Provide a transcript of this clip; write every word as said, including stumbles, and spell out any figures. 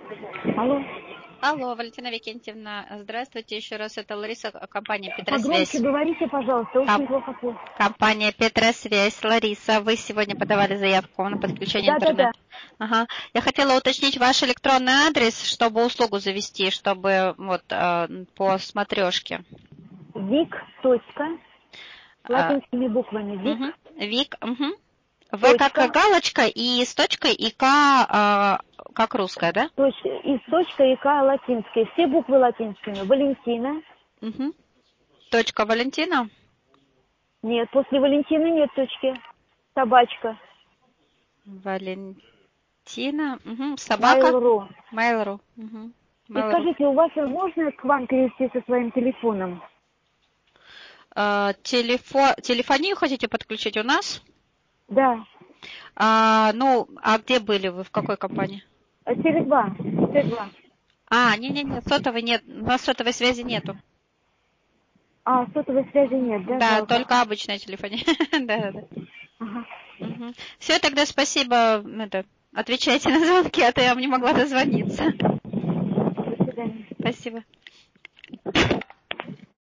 Алло. Алло, Валентина Викентьевна, здравствуйте еще раз. Это Лариса, компания Погромче Петросвязь. говорите, пожалуйста, очень Ком- плохо слышно. Компания Петросвязь. Лариса, вы сегодня подавали заявку на подключение Да, да, да. интернета. Ага. Я хотела уточнить ваш электронный адрес, чтобы услугу завести, чтобы вот э, по смотрешке. Вик. Точка. Э, Латинскими буквами. Вик. мгм. Вик. Угу. В как Точка. галочка и с точкой, и К э, как русская, да? Точка. И точка, и К латинские. Все буквы латинскими. Валентина. Угу. Точка Валентина. Нет, после Валентины нет точки. Собачка. Валентина. Угу. Собака. Mail.ru. Mail.ru. Угу. И Mail.ru. скажите, у вас можно к вам перейти со своим телефоном? А, телефо... Телефонию хотите подключить у нас? Да. А, ну, а где были вы? В какой компании? Теле два. Теле два. А, не-не-не, сотовой нет. У нас сотовой связи нету. А, сотовой связи Мгм. нет, да, Да, жалко. только обычная телефония. Да, да, Ага. да. Все, тогда спасибо. Это, отвечайте на звонки, а то я вам не могла дозвониться. До свидания. Спасибо.